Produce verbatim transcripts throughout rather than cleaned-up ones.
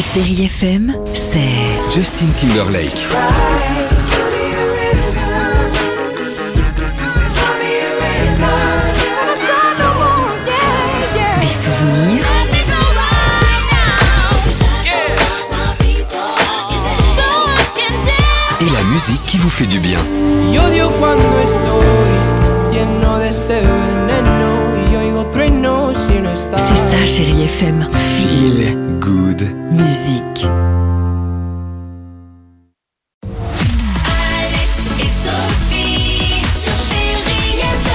Chérie F M, c'est Justin Timberlake. des souvenirs, Et la musique qui vous fait du bien. Y odio cuando estoy lleno de este veneno y oigo truenos si no estás. c'est ça Chérie F M. Feel good. Musique. Alex et Sophie sur Chérie F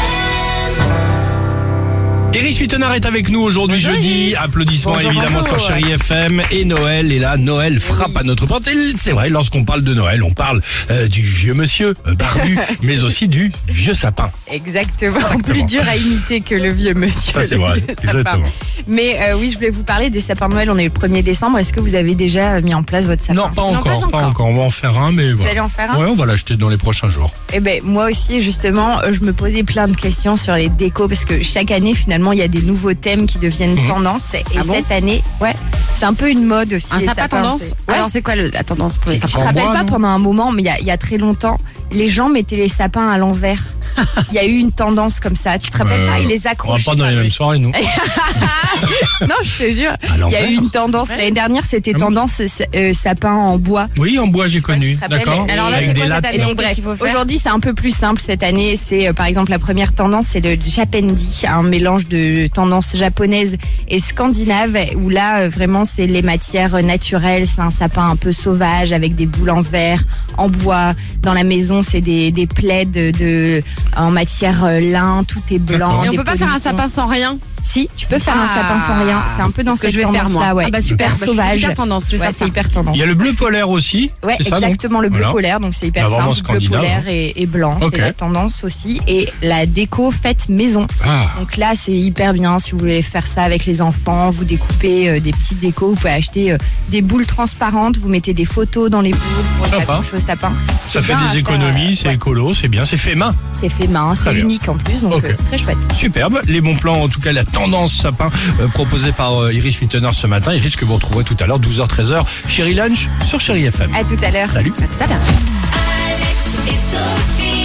M. Iris Mittenard est avec nous aujourd'hui Bonjour, jeudi. Iris. Applaudissements Bonjour, évidemment bonjour. sur Chérie F M. Et Noël est là. Noël frappe à notre porte. Et c'est vrai, lorsqu'on parle de Noël, on parle euh, du vieux monsieur euh, barbu, mais aussi du vieux sapin. Exactement. Exactement. Plus dur à imiter que le vieux monsieur. Ça c'est le vrai, vieux sapin. exactement. Mais euh, oui, je voulais vous parler des sapins de Noël. On est le premier décembre. Est-ce que vous avez déjà mis en place votre sapin? Non, pas Non, encore, pas pas encore. encore. On va en faire un, mais Vous voilà. allez en faire un? Ouais, on va l'acheter dans les prochains jours. Eh ben moi aussi justement, euh, je me posais plein de questions sur les décos parce que chaque année finalement il y a des nouveaux thèmes qui deviennent Mhm. tendance. Et Ah bon cette année, ouais, c'est un peu une mode aussi. Un les sapin sapins, tendance c'est- Ouais. Alors c'est quoi le- la tendance pour les Je te sapins en rappelle bois, pas non pendant un moment, mais il y a, il y a très longtemps, les gens mettaient les sapins à l'envers. Il y a eu une tendance comme ça. Tu te rappelles Euh, pas? Ils les On va accrochaient. pas dans les mêmes soirées, nous. Non, je te jure. Il y a l'envers. eu une tendance. L'année dernière, c'était Ah bon tendance euh, sapin en bois. Oui, en bois j'ai connu. tu te rappelles, D'accord. alors là, Avec c'est des quoi cette lattes. année? là. Donc, qu'est-ce qu'il faut faire Aujourd'hui, c'est un peu plus simple cette année. C'est euh, par exemple la première tendance, c'est le Japendi, un mélange de tendances japonaises et scandinaves, où là euh, vraiment c'est les matières naturelles. C'est un sapin un peu sauvage avec des boules en verre, en bois. Dans la maison, c'est des, des plaids de, de- en matière euh, lin, tout est blanc. D'accord. Et on des peut pas faire un polisons. sapin sans rien? Si, tu peux faire un Ah, sapin sans rien. C'est un peu c'est dans ce que cette je vais faire, tendance-là, moi. ouais. Ah bah super, bah, je suis sauvage. hyper tendance, je vais Ouais, faire c'est ça. hyper tendance. Il y a le bleu polaire aussi. Ouais, c'est ça, donc exactement, le bleu Voilà. polaire, donc c'est hyper Bah, vraiment simple, bleu scandinave, polaire hein. et, et blanc, Ok. c'est la tendance aussi. Et la déco faite maison. Ah. Donc là, c'est hyper bien si vous voulez faire ça avec les enfants, vous découpez euh, des petites décos, vous pouvez acheter euh, des boules transparentes, vous mettez des photos dans les boules pour les Sympa. accrocher au sapin. Ça C'est fait bien à des faire, économies, euh, c'est ouais. écolo, c'est bien, c'est fait main. C'est fait main, Très c'est bien. unique en plus, donc Ok. euh, c'est très chouette. Superbe. Les bons plans, en tout cas la tendance sapin euh, proposée par euh, Iris Mittenard ce matin. Iris que vous retrouverez tout à l'heure, douze heures treize heures, Chérie Lunch sur Chérie F M. À tout à l'heure. Salut. À tout à l'heure. Alex et Sophie.